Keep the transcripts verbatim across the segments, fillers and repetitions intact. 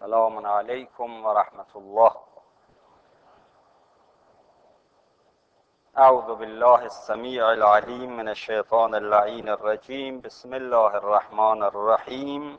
السلام علیکم و رحمت الله. اعوذ بالله السمیع العلیم من الشیطان اللعین الرجیم. بسم الله الرحمن الرحیم.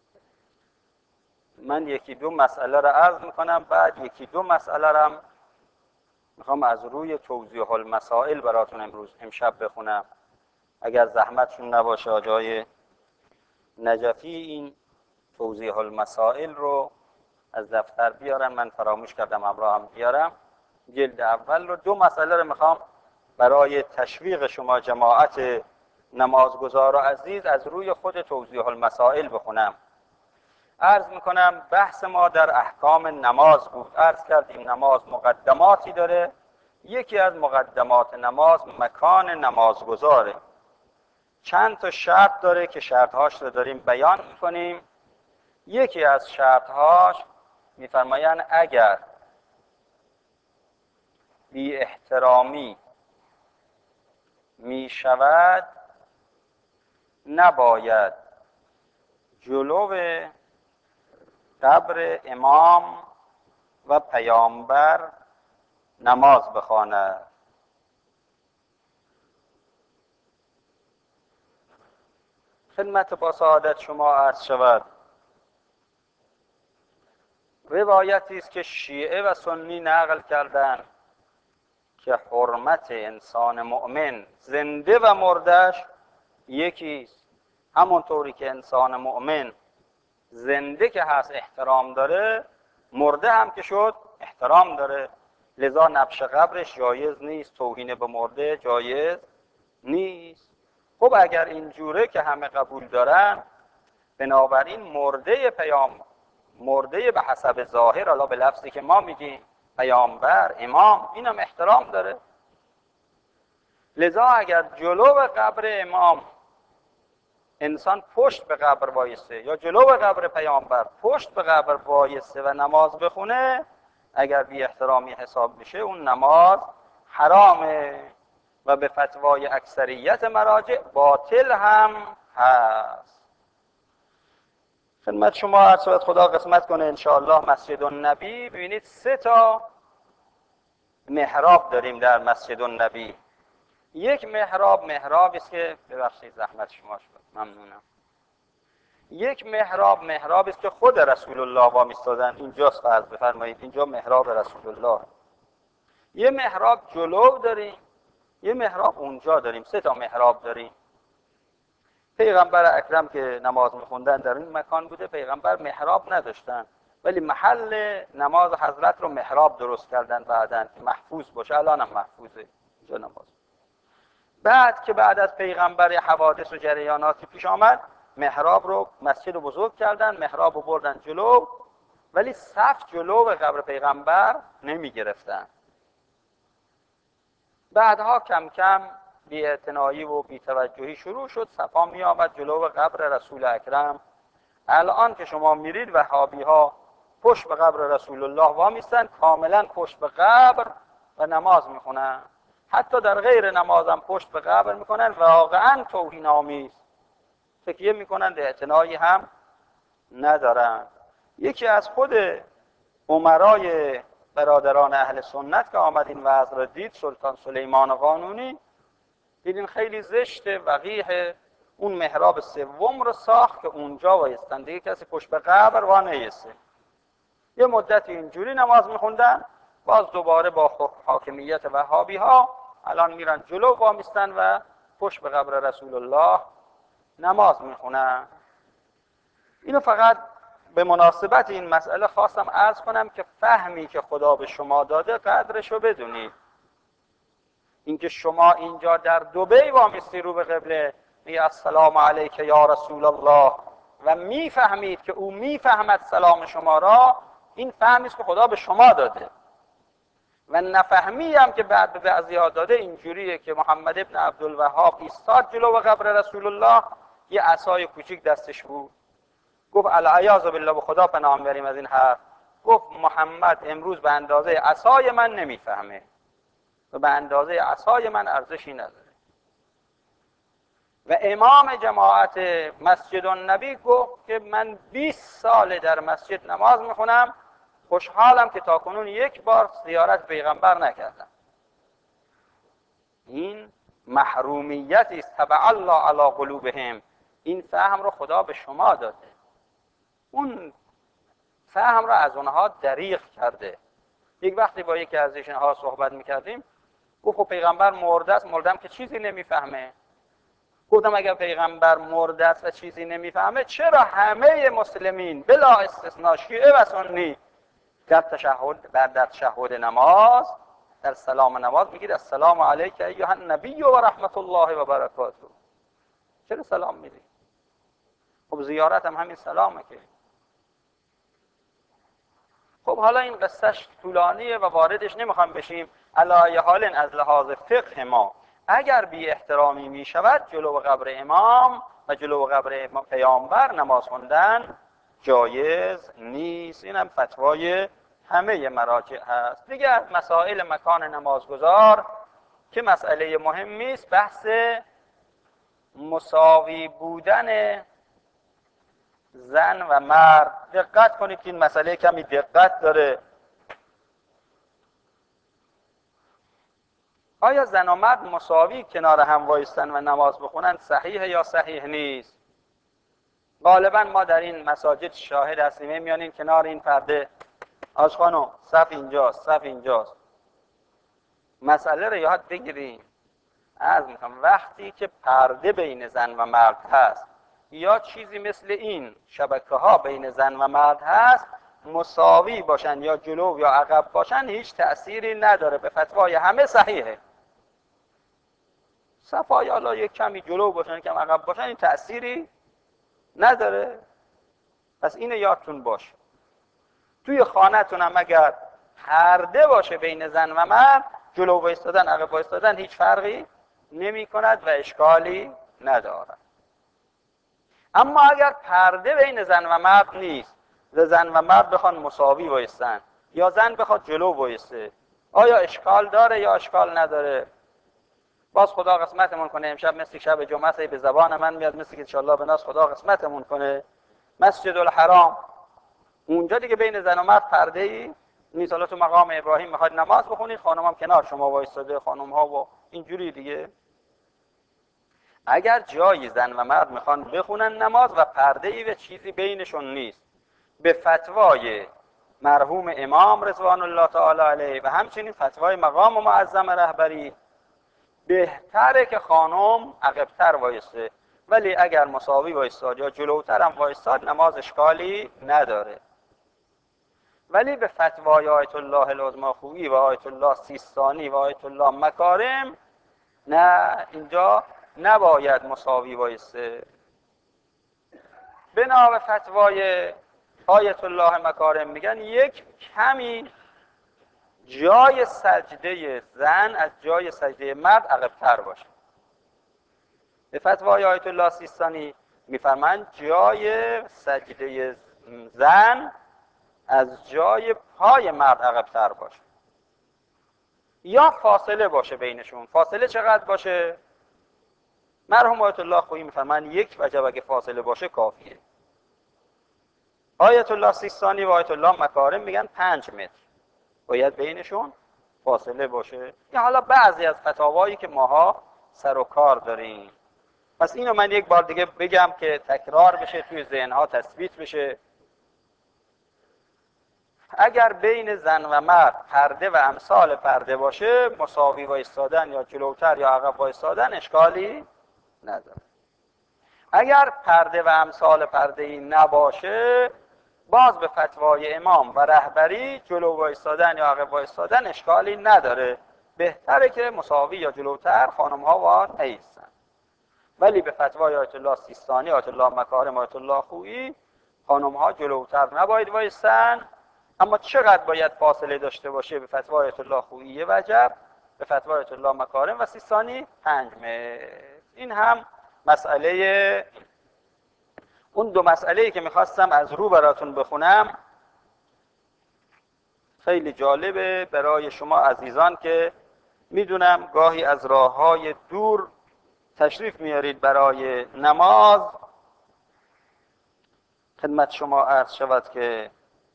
من یکی دو مسئله را عرض میکنم، بعد یکی دو مسئله را میخوام از روی توضیح المسائل براتون امروز امشب بخونم. اگر زحمتشون نباشه آجای نجفی این توضیح المسائل رو از دفتر بیارن، من فراموش کردم همراهم بیارم. جلد اول رو، دو مسئله رو میخوام برای تشویق شما جماعت نمازگزار و عزیز از روی خود توضیح المسائل بخونم. عرض میکنم بحث ما در احکام نماز بود. عرض کردیم نماز مقدماتی داره. یکی از مقدمات نماز مکان نمازگزاره. چند تا شرط داره که شرطهاش رو داریم بیان میکنیم. یکی از شرطهاش میفرمایند اگر بی احترامی می شود نباید جلو قبر امام و پیامبر نماز بخواند. خدمت با سعادت شما عرض شود روایتی است که شیعه و سنی نقل کردند که حرمت انسان مؤمن زنده و مردش یکی است. همونطوری که انسان مؤمن زنده که هست احترام داره، مرده هم که شد احترام داره. لذا نبش قبرش جایز نیست، توهین به مرده جایز نیست. خب اگر اینجوره که همه قبول دارن، بنابراین مرده پیام مرده به حسب ظاهر، حالا به لفظی که ما میگیم پیامبر، امام، اینم احترام داره. لذا اگر جلو قبر امام انسان پشت به قبر وایسته یا جلو قبر پیامبر پشت به قبر وایسته و نماز بخونه، اگر بی احترامی حساب بشه اون نماز حرامه و به فتوای اکثریت مراجع باطل هم هست. خدمت شما عرض شود خدا قسمت کنه انشاءالله مسجد النبی. ببینید سه تا محراب داریم در مسجد النبی. یک محراب محرابی است که ببخشید زحمت شما شد، ممنونم. یک محراب محرابی است که خود رسول الله وا ایستادن. اینجاست، فرض بفرمایید اینجا محراب رسول الله. یه محراب جلو داریم، یه محراب اونجا داریم. سه تا محراب داریم. پیغمبر اکرم که نماز میخوندن در این مکان بوده. پیغمبر محراب نداشتن، ولی محل نماز حضرت رو محراب درست کردن بعدن که محفوظ باشه. الان هم محفوظه اینجا نماز. بعد که بعد از پیغمبر حوادث و جریاناتی پیش آمد، محراب رو مسجد رو بزرگ کردن، محراب رو بردن جلو، ولی صف جلو به قبر پیغمبر نمی گرفتن. بعدها کم کم بی‌اعتنایی و بی‌توجهی شروع شد، صفا می آمد جلو قبر رسول اکرم. الان که شما میرید وهابی ها پشت به قبر رسول الله وامیستن، کاملا پشت به قبر و نماز میخونن. حتی در غیر نمازم پشت به قبر میکنن، واقعا توهین آمیز. تکیه میکنن، اعتنایی هم ندارن. یکی از خود امرای برادران اهل سنت که آمد این وضع را دید، سلطان سلیمان قانونی، دیدین خیلی زشته، وقیح، اون محراب سوم رو ساخت که اونجا وایستن، دیگه کسی پشت به قبر وا نیسته. یه مدت اینجوری نماز میخوندن، باز دوباره با حاکمیت وهابی ها الان میرن جلو وامیستن و پشت به قبر رسول الله نماز میخونن. اینو فقط به مناسبت این مسئله خواستم عرض کنم که فهمی که خدا به شما داده قدرشو بدونید. اینکه شما اینجا در دبی وامیستی رو به قبله میگه السلام علیک یا رسول الله و میفهمید که او میفهمد سلام شما را، این فهمی است که خدا به شما داده. و نفهمی هم که بعد به بعضی‌ها داده اینجوریه که محمد ابن عبدالوهاب ایستاد جلو قبر رسول الله، یه عصای کوچیک دستش بود، گفت العیاذ بالله، به خدا پناه میبریم از این حرف، گفت محمد امروز به اندازه عصای من نمیفهمه و به اندازه عصای من ارزشی نداره. و امام جماعت مسجد النبی گفت که من بیست سال در مسجد نماز میخونم، خوشحالم که تاکنون یک بار زیارت پیغمبر نکردم. این محرومیتی است. تبع الله علی قلوبهم. این فهم رو خدا به شما داده، اون فهم رو از اونها دریغ کرده. یک وقتی با یکی از ایشونها صحبت میکردیم، گفت خب پیغمبر مرده است. مردم که چیزی نمیفهمه. گفتم اگر پیغمبر مرده است و چیزی نمیفهمه، چرا همه مسلمین بلا استثناء شیعه و سنی در تشهد بعد در تشهد نماز در سلام نماز میگید السلام علیک ایها النبی و رحمت الله و برکاته؟ چرا سلام میدی؟ خب زیارت هم همین سلامه که. خب حالا این قصهش طولانیه و واردش نمیخوام بشیم. علی حال از لحاظ فقه ما اگر بی احترامی می شود جلو قبر امام و جلو قبر پیامبر نماز خوندن جایز نیست. این هم فتوای همه مراجع هست. دیگه از مسائل مکان نمازگزار که مسئله مهمی است، بحث مساوی بودن زن و مرد. دقت کنید که این مسئله کمی دقت داره. آیا زن و مرد مساوی کنار هم وایستن و نماز بخونن صحیح یا صحیح نیست؟ غالبا ما در این مساجد شاهد هستیم، میانین کنار این پرده، آج خانم صف اینجاست، صف اینجاست. مسئله رو یاد بگیریم. عرض میکنم وقتی که پرده بین زن و مرد هست یا چیزی مثل این شبکه ها بین زن و مرد هست، مساوی باشن یا جلو یا عقب باشن هیچ تأثیری نداره. به فتوای همه صحیحه. صفای حالا یک کمی جلو باشن کم عقب باشن این تأثیری نداره. پس اینو یادتون باشه. توی خانه‌تون هم اگر پرده باشه بین زن و مرد، جلو وایستادن عقب وایستادن هیچ فرقی نمی کند و اشکالی ندارد. اما اگر پرده بین زن و مرد نیست و زن و مرد بخوان مساوی وایستن یا زن بخواد جلو وایسته، آیا اشکال داره یا اشکال نداره؟ باز خدا قسمتمون کنه. امشب مثل شب جمعه به زبان من میاد، مثل که انشالله به ناس خدا قسمتمون کنه. مسجد الحرام اونجا دیگه بین زن و مرد پرده ای نیست. حالا تو مقام ابراهیم میخواید نماز بخونید، خانم هم کنار شما وایساده، خانم ها و اینجوری دیگه. اگر جای زن و مرد میخوان بخونن نماز و پرده ای و چیزی بینشون نیست، به فتوای مرحوم امام رضوان الله تعالی علیه و همچنین فتوای مقام معظم رهبری، بهتره که خانم عقب‌تر وایسته. ولی اگر مساوی وایستاد یا جلوتر هم وایستاد نماز اشکالی نداره. ولی به فتوای آیت الله العظمی خویی و آیت الله سیستانی و آیت الله مکارم نه، اینجا نباید مساوی وایسته. بنا به فتوای آیت الله مکارم میگن یک کمی جای سجده زن از جای سجده مرد عقب‌تر باشه. به فتوای آیت الله سیستانی میفرمایند جای سجده زن از جای پای مرد عقب‌تر باشه یا فاصله باشه بینشون. فاصله چقدر باشه؟ مرحوم آیت الله خویی میفرمایند یک وجب اگه فاصله باشه کافیه. آیت الله سیستانی و آیت الله مکارم میگن پنج متر باید بینشون فاصله باشه. یا حالا بعضی از فتاوایی که ماها سر و کار داریم. پس اینو من یک بار دیگه بگم که تکرار بشه، توی ذهنها تثبیت بشه. اگر بین زن و مرد پرده و امثال پرده باشه، مساوی وایستادن یا جلوتر یا عقب وایستادن اشکالی نداره. اگر پرده و امثال پرده ای نباشه، باز به فتوای امام و رهبری جلو وایستادن یا عقب وایستادن اشکالی نداره. بهتره که مساوی یا جلوتر خانم ها وان ایستن. ولی به فتوای آیت الله سیستانی، آیت الله مکارم، آیت الله خویی خانم ها جلوتر نباید وایستن. اما چقدر باید فاصله داشته باشه؟ به فتوای آیت الله خویی وجب، به فتوای آیت الله مکارم و سیستانی پنج متر. این هم مسئله. اون دو مسئله‌ای که میخواستم از رو براتون بخونم خیلی جالبه برای شما عزیزان که میدونم گاهی از راه‌های دور تشریف میارید برای نماز، خدمت شما عرض شود که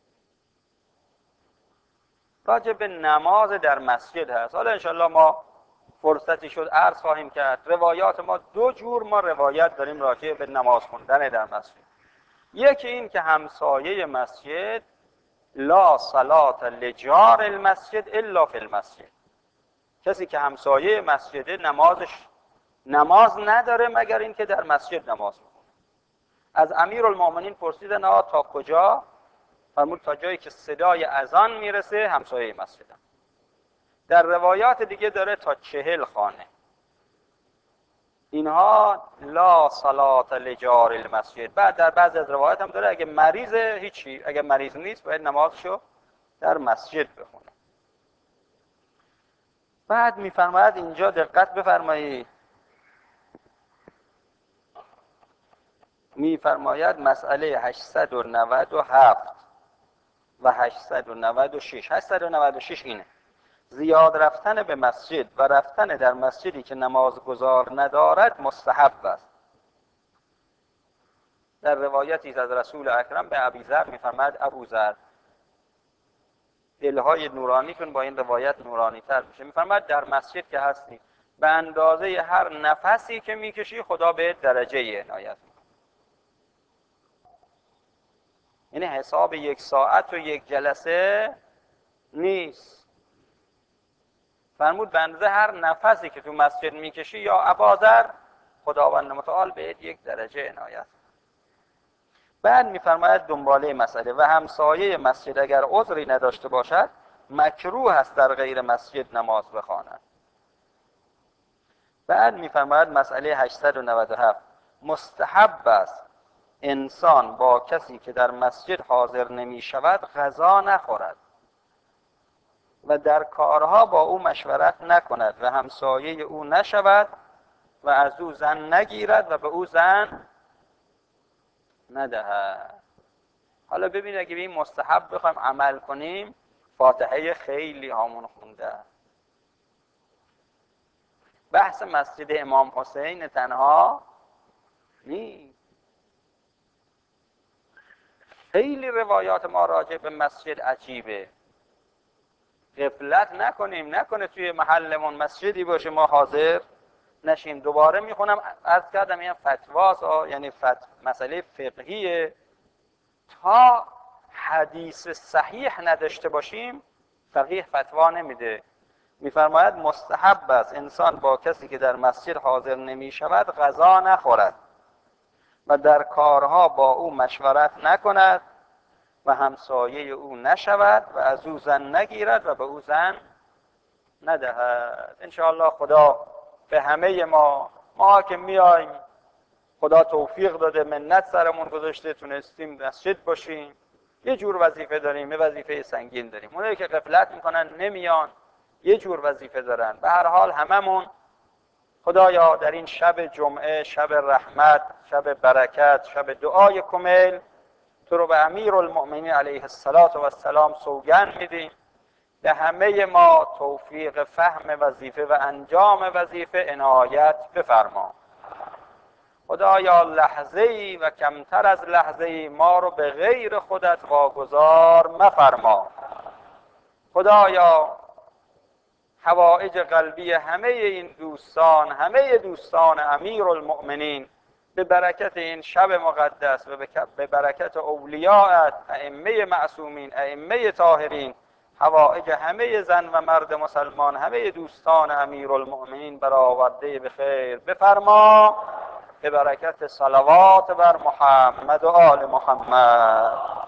راجع به نماز در مسجد هست. حالا انشاءالله ما فرصتی شد عرض خواهیم کرد. روایات ما دو جور ما روایت داریم راجع به نماز خوندن در مسجد. یکی این که همسایه مسجد لا صلاة لجار المسجد الا فی المسجد، کسی که همسایه مسجده نمازش نماز نداره مگر اینکه در مسجد نماز بخونه. از امیرالمومنین پرسیدن آقا تا کجا؟ فرمود تا جایی که صدای اذان میرسه همسایه مسجدم. در روایات دیگه داره تا چهل خانه. اینها لا صلاة لجار المسجد. بعد در بعضی از روایات هم داره اگه مریضه هیچی، اگه مریض نیست باید نمازشو در مسجد بخونه. بعد میفرماید اینجا دقت بفرمایید، میفرماید مسئله هشتصد و نود و هفت و هشتصد و نود و شش. هشتصد و نود و شش اینه: زیاد رفتن به مسجد و رفتن در مسجدی که نمازگزار ندارد مستحب است. در روایتی از رسول اکرم به ابوذر میفرماید ابوذر دلهای نورانی کن، با این روایت نورانی تر میشه. میفرماید در مسجد که هستی به اندازه هر نفسی که میکشی خدا به درجه عنایت میکنه. یعنی حساب یک ساعت و یک جلسه نیست. فرمود به اندازه هر نفسی که تو مسجد میکشی یا ابوذر خداوند متعال بهت یک درجه عنایت. بعد میفرماید دنباله مسئله و همسایه مسجد اگر عذری نداشته باشد مکروه است در غیر مسجد نماز بخواند. بعد میفرماید مسئله هشتصد و نود و هفت: مستحب است انسان با کسی که در مسجد حاضر نمی شود غذا نخورد و در کارها با او مشورت نکند و همسایه او نشود و از او زن نگیرد و به او زن ندهد. حالا ببین اگه به این مستحب بخوایم عمل کنیم فاتحه خیلی هامون خونده. بحث مسجد امام حسین تنها نیست. خیلی روایات ما راجع به مسجد عجیبه. غفلت نکنیم، نکنه توی محلمون مسجدی باشه ما حاضر نشیم. دوباره میخونم عرض کردم این فتواست، یعنی فت... مسئله فقهیه. تا حدیث صحیح نداشته باشیم فقیه فتوا نمیده. میفرماید مستحب است انسان با کسی که در مسجد حاضر نمی شود غذا نخورد و در کارها با او مشورت نکند و همسایه او نشود و از او زن نگیرد و به او زن ندهد. انشاءالله خدا به همه ما ما که میایم خدا توفیق داده، منت سرمون گذاشته، تونستیم مسجد باشیم. یه جور وظیفه داریم، یه وظیفه سنگین داریم. اونایی که غفلت میکنن نمیان یه جور وظیفه دارن. به هر حال هممون خدایا در این شب جمعه، شب رحمت، شب برکت، شب دعای کمیل، تو رو به امیرالمؤمنین علیه السلام سوگند میدیم به همه ما توفیق فهم وظیفه و انجام وظیفه عنایت بفرما. خدایا لحظه ای و کمتر از لحظه ای ما رو به غیر خودت واگذار مفرما. خدایا حوائج قلبی همه این دوستان، همه دوستان امیرالمؤمنین به برکت این شب مقدس و به برکت اولیاءت، ائمه معصومین، ائمه طاهرین، حوائج همه زن و مرد مسلمان، همه دوستان امیرالمؤمنین برآورده به خیر بفرما. به برکت صلوات بر محمد و آل محمد.